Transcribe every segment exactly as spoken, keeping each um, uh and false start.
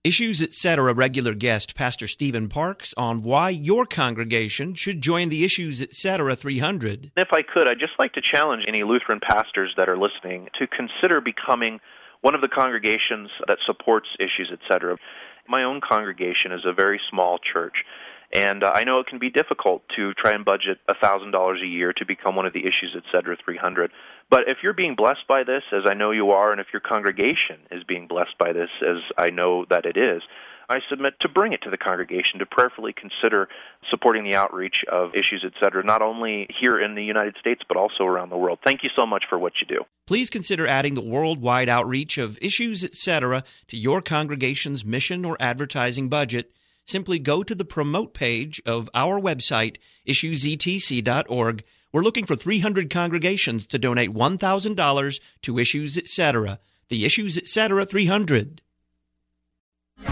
Issues Etc. regular guest Pastor Stephen Parks on why your congregation should join the Issues Etc. three hundred. If I could, I'd just like to challenge any Lutheran pastors that are listening to consider becoming one of the congregations that supports Issues Etc. My own congregation is a very small church, and uh, I know it can be difficult to try and budget one thousand dollars a year to become one of the Issues Etc. three hundred. But if you're being blessed by this, as I know you are, and if your congregation is being blessed by this, as I know that it is, I submit to bring it to the congregation to prayerfully consider supporting the outreach of Issues Etc., not only here in the United States, but also around the world. Thank you so much for what you do. Please consider adding the worldwide outreach of Issues Etc. to your congregation's mission or advertising budget. Simply go to the promote page of our website, issues e t c dot org. We're looking for three hundred congregations to donate one thousand dollars to Issues Etc., the Issues Etc. three hundred. Today,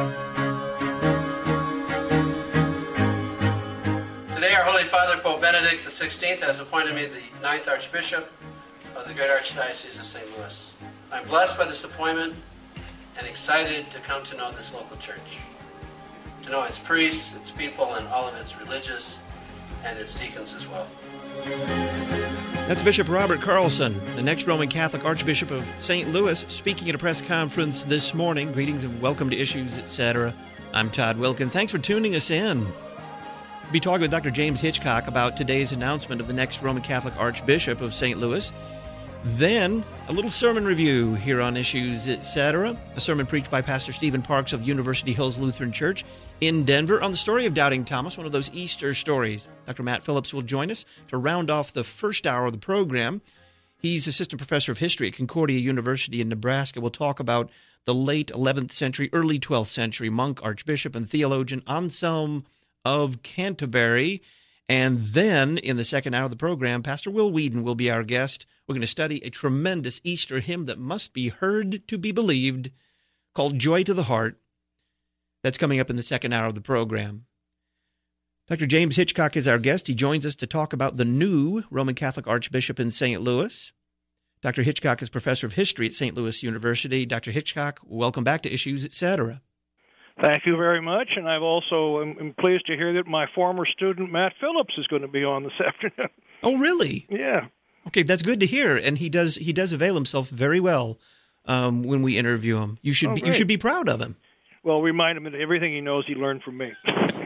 our Holy Father, Pope Benedict the sixteenth, has appointed me the ninth Archbishop of the Great Archdiocese of Saint Louis. I'm blessed by this appointment and excited to come to know this local church, to know its priests, its people, and all of its religious and its deacons as well. That's Bishop Robert Carlson, the next Roman Catholic Archbishop of Saint Louis, speaking at a press conference this morning. Greetings and welcome to Issues Etc. I'm Todd Wilkin. Thanks for tuning us in. We'll be talking with Doctor James Hitchcock about today's announcement of the next Roman Catholic Archbishop of Saint Louis. Then, a little sermon review here on Issues Etc., a sermon preached by Pastor Stephen Parks of University Hills Lutheran Church in Denver on the story of Doubting Thomas, one of those Easter stories. Doctor Matt Phillips will join us to round off the first hour of the program. He's assistant professor of history at Concordia University in Nebraska. We'll talk about the late eleventh century, early twelfth century monk, archbishop, and theologian Anselm of Canterbury. And then, in the second hour of the program, Pastor Will Whedon will be our guest. We're going to study a tremendous Easter hymn that must be heard to be believed, called Joy to the Heart. That's coming up in the second hour of the program. Doctor James Hitchcock is our guest. He joins us to talk about the new Roman Catholic Archbishop in Saint Louis. Doctor Hitchcock is professor of history at Saint Louis University. Doctor Hitchcock, welcome back to Issues Etc. Thank you very much, and I've also am pleased to hear that my former student, Matt Phillips, is going to be on this afternoon. Oh, really? Yeah. Okay, that's good to hear, and he does he does avail himself very well um, when we interview him. You should oh, be, you should be proud of him. Well, remind him that everything he knows he learned from me.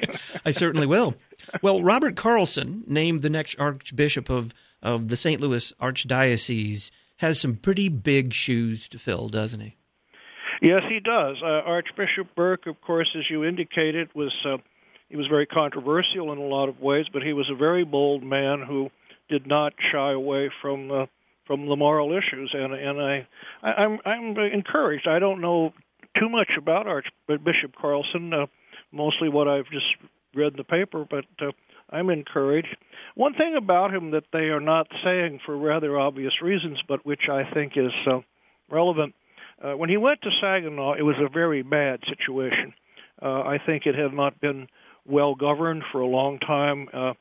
I certainly will. Well, Robert Carlson, named the next Archbishop of, of the Saint Louis Archdiocese, has some pretty big shoes to fill, doesn't he? Yes, he does. Uh, Archbishop Burke, of course, as you indicated, was uh, he was very controversial in a lot of ways, but he was a very bold man who did not shy away from uh, from the moral issues, and and I, I I'm I'm encouraged. I don't know too much about Archbishop Carlson, uh, mostly what I've just read in the paper, but uh, I'm encouraged. One thing about him that they are not saying for rather obvious reasons, but which I think is uh, relevant. Uh, when he went to Saginaw, it was a very bad situation. Uh, I think it had not been well governed for a long time, uh,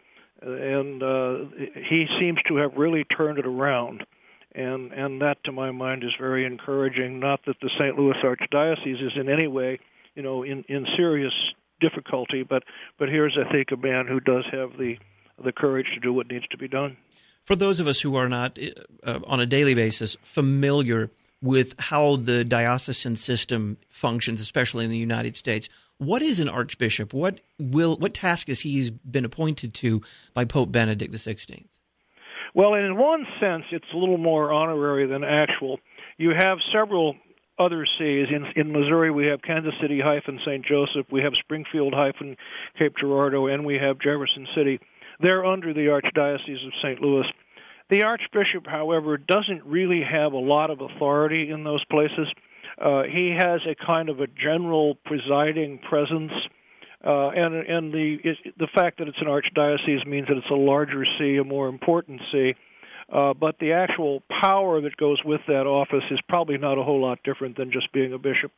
and uh, he seems to have really turned it around. And and that, to my mind, is very encouraging. Not that the Saint Louis Archdiocese is in any way, you know, in, in serious difficulty, but but here's, I think, a man who does have the the courage to do what needs to be done. For those of us who are not, uh, on a daily basis, familiar with how the diocesan system functions, especially in the United States, what is an archbishop? What will what task has he been appointed to by Pope Benedict the sixteenth? Well, in one sense, it's a little more honorary than actual. You have several other sees. In, in Missouri, we have Kansas City-Saint Joseph, we have Springfield-Cape Girardeau, and we have Jefferson City. They're under the Archdiocese of Saint Louis. The Archbishop, however, doesn't really have a lot of authority in those places. Uh, he has a kind of a general presiding presence. Uh, and and the it, the fact that it's an archdiocese means that it's a larger see, a more important see. Uh, but the actual power that goes with that office is probably not a whole lot different than just being a bishop.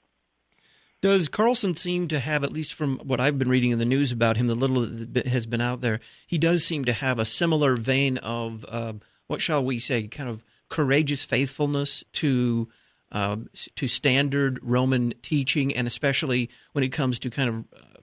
Does Carlson seem to have, at least from what I've been reading in the news about him, the little that has been out there, he does seem to have a similar vein of, uh, what shall we say, kind of courageous faithfulness to uh, to standard Roman teaching, and especially when it comes to kind of uh,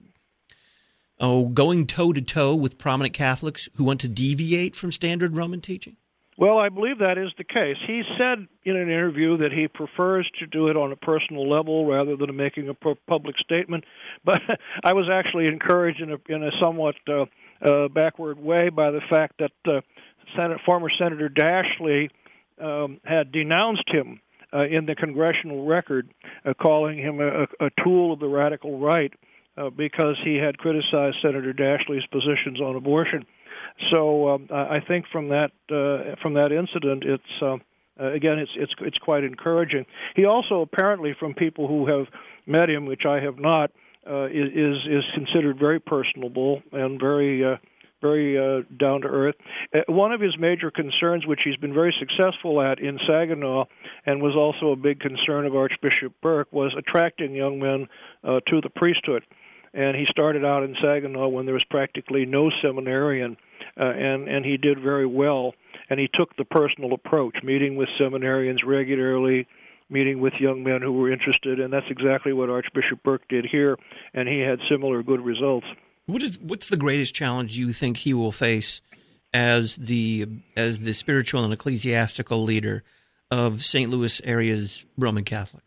oh going toe-to-toe with prominent Catholics who want to deviate from standard Roman teaching? Well, I believe that is the case. He said in an interview that he prefers to do it on a personal level rather than making a public statement. But I was actually encouraged in a, in a somewhat uh, uh, backward way by the fact that uh, Senate, former Senator Dashley um, had denounced him uh, in the congressional record, uh, calling him a, a tool of the radical right uh, because he had criticized Senator Dashley's positions on abortion. So um, I think from that uh, from that incident, it's uh, again it's it's it's quite encouraging. He also apparently, from people who have met him, which I have not, uh, is is considered very personable and very uh, very uh, down to earth. Uh, one of his major concerns, which he's been very successful at in Saginaw, and was also a big concern of Archbishop Burke, was attracting young men uh, to the priesthood. And he started out in Saginaw when there was practically no seminarian, uh, and, and he did very well. And he took the personal approach, meeting with seminarians regularly, meeting with young men who were interested, and that's exactly what Archbishop Burke did here, and he had similar good results. What is what's the greatest challenge you think he will face as the as the spiritual and ecclesiastical leader of Saint Louis area's Roman Catholics?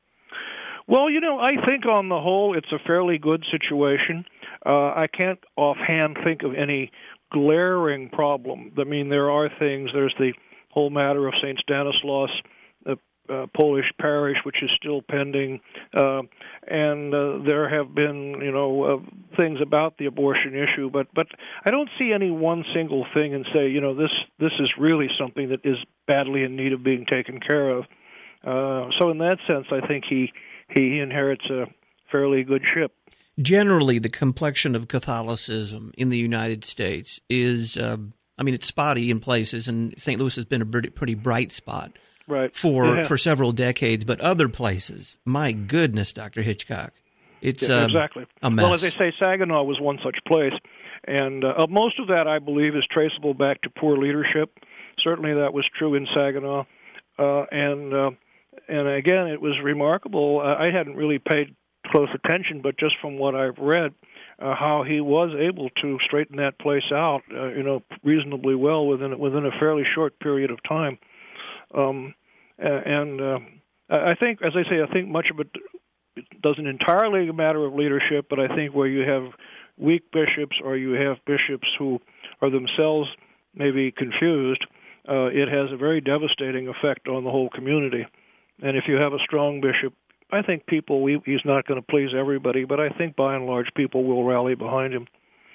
Well, you know, I think on the whole it's a fairly good situation. Uh, I can't offhand think of any glaring problem. I mean, there are things. There's the whole matter of Saint Stanislaus, the uh, Polish parish, which is still pending, uh, and uh, there have been, you know, uh, things about the abortion issue. But but I don't see any one single thing and say, you know, this this is really something that is badly in need of being taken care of. Uh, so in that sense, I think he. He inherits a fairly good ship. Generally, the complexion of Catholicism in the United States is, uh, I mean, it's spotty in places, and Saint Louis has been a pretty, pretty bright spot right. for yeah. for several decades. But other places, my goodness, Doctor Hitchcock, it's yeah, uh, exactly. a mess. Well, as they say, Saginaw was one such place, and uh, most of that, I believe, is traceable back to poor leadership. Certainly that was true in Saginaw, uh, and... Uh, And again, it was remarkable. Uh, I hadn't really paid close attention, but just from what I've read, uh, how he was able to straighten that place out, uh, you know, reasonably well within within a fairly short period of time. Um, and uh, I think, as I say, I think much of it doesn't entirely a matter of leadership, but I think where you have weak bishops or you have bishops who are themselves maybe confused, uh, it has a very devastating effect on the whole community. And if you have a strong bishop, I think people, we, he's not going to please everybody, but I think by and large people will rally behind him.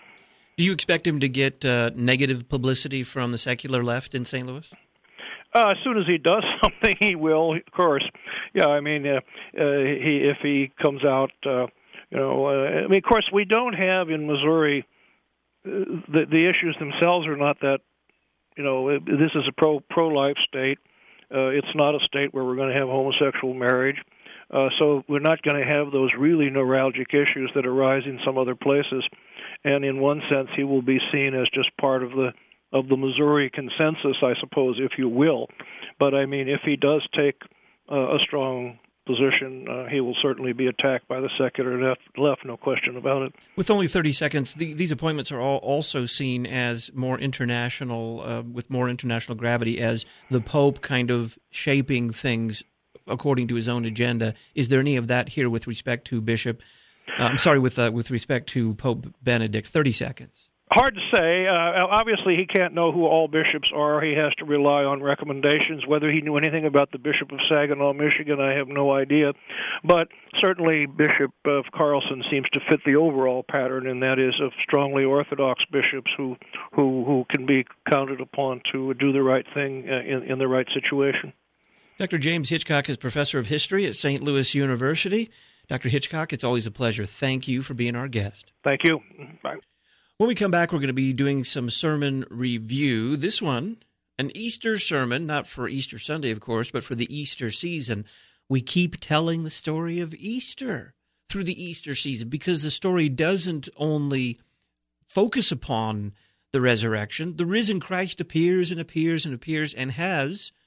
Do you expect him to get uh, negative publicity from the secular left in Saint Louis? Uh, as soon as he does something, he will, of course. Yeah, I mean, uh, uh, he if he comes out, uh, you know, uh, I mean, of course, we don't have in Missouri, uh, the, the issues themselves are not that, you know, this is a pro, pro-life state. Uh, it's not a state where we're going to have homosexual marriage, uh, so we're not going to have those really neuralgic issues that arise in some other places. And in one sense, he will be seen as just part of the of the Missouri consensus, I suppose, if you will. But I mean, if he does take uh, a strong position, uh, he will certainly be attacked by the secular left, left, no question about it. With only thirty seconds, the, these appointments are all also seen as more international, uh, with more international gravity, as the Pope kind of shaping things according to his own agenda. Is there any of that here with respect to Bishop, uh, I'm sorry, with uh, with respect to Pope Benedict? thirty seconds. Hard to say. Uh, obviously, he can't know who all bishops are. He has to rely on recommendations. Whether he knew anything about the Bishop of Saginaw, Michigan, I have no idea. But certainly, Bishop of Carlson seems to fit the overall pattern, and that is of strongly Orthodox bishops who who, who can be counted upon to do the right thing in, in the right situation. Doctor James Hitchcock is professor of history at Saint Louis University. Doctor Hitchcock, it's always a pleasure. Thank you for being our guest. Thank you. Bye. When we come back, we're going to be doing some sermon review. This one, an Easter sermon, not for Easter Sunday, of course, but for the Easter season. We keep telling the story of Easter through the Easter season because the story doesn't only focus upon the resurrection. The risen Christ appears and appears and appears and has,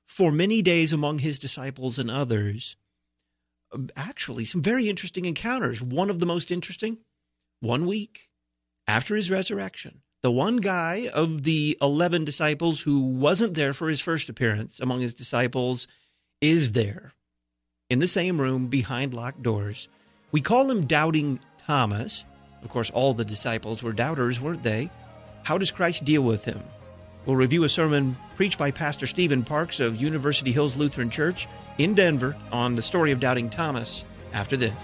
for many days among his disciples and others. Actually, some very interesting encounters. One of the most interesting, one week after his resurrection, the one guy of the eleven disciples who wasn't there for his first appearance among his disciples is there in the same room behind locked doors. We call him Doubting Thomas. Of course, all the disciples were doubters, weren't they? How does Christ deal with him? We'll review a sermon preached by Pastor Stephen Parks of University Hills Lutheran Church in Denver on the story of Doubting Thomas after this.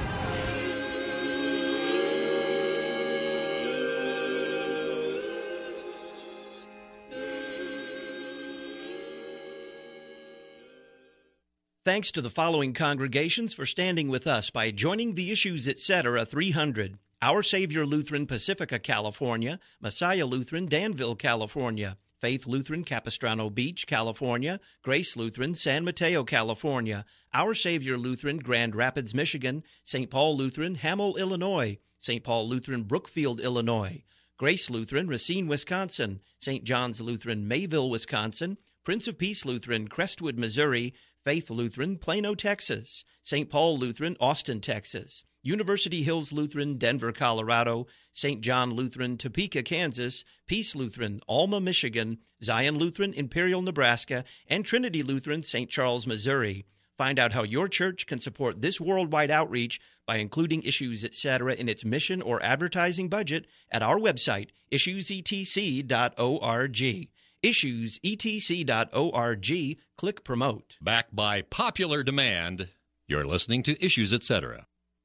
Thanks to the following congregations for standing with us by joining the Issues Etc. three hundred. Our Savior Lutheran, Pacifica, California; Messiah Lutheran, Danville, California; Faith Lutheran, Capistrano Beach, California; Grace Lutheran, San Mateo, California; Our Savior Lutheran, Grand Rapids, Michigan; Saint Paul Lutheran, Hamel, Illinois; Saint Paul Lutheran, Brookfield, Illinois; Grace Lutheran, Racine, Wisconsin; Saint John's Lutheran, Mayville, Wisconsin; Prince of Peace Lutheran, Crestwood, Missouri; Faith Lutheran, Plano, Texas; Saint Paul Lutheran, Austin, Texas; University Hills Lutheran, Denver, Colorado; Saint John Lutheran, Topeka, Kansas; Peace Lutheran, Alma, Michigan; Zion Lutheran, Imperial, Nebraska; and Trinity Lutheran, Saint Charles, Missouri. Find out how your church can support this worldwide outreach by including Issues Etc. in its mission or advertising budget at our website, issues e t c dot org. issues e t c dot org. Click Promote. Backed by popular demand, you're listening to Issues Etc.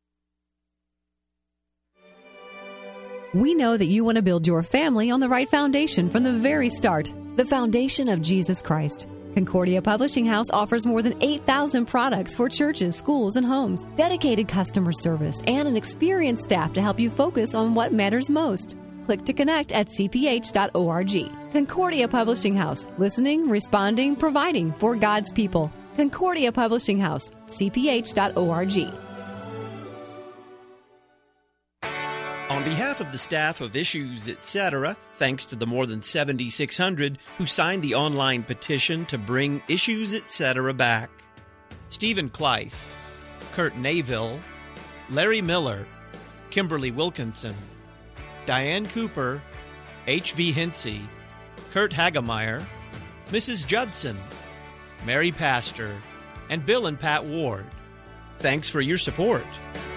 We know that you want to build your family on the right foundation from the very start, the foundation of Jesus Christ. Concordia Publishing House offers more than eight thousand products for churches, schools, and homes, dedicated customer service, and an experienced staff to help you focus on what matters most. Click to connect at c p h dot org. Concordia Publishing House, listening, responding, providing for God's people. Concordia Publishing House, c p h dot org. On behalf of the staff of Issues Etc., thanks to the more than seventy-six hundred who signed the online petition to bring Issues Etc. back: Stephen Kleiss, Kurt Naville, Larry Miller, Kimberly Wilkinson, Diane Cooper, H V Hinsey, Kurt Hagemeyer, Missus Judson, Mary Pastor, and Bill and Pat Ward. Thanks for your support.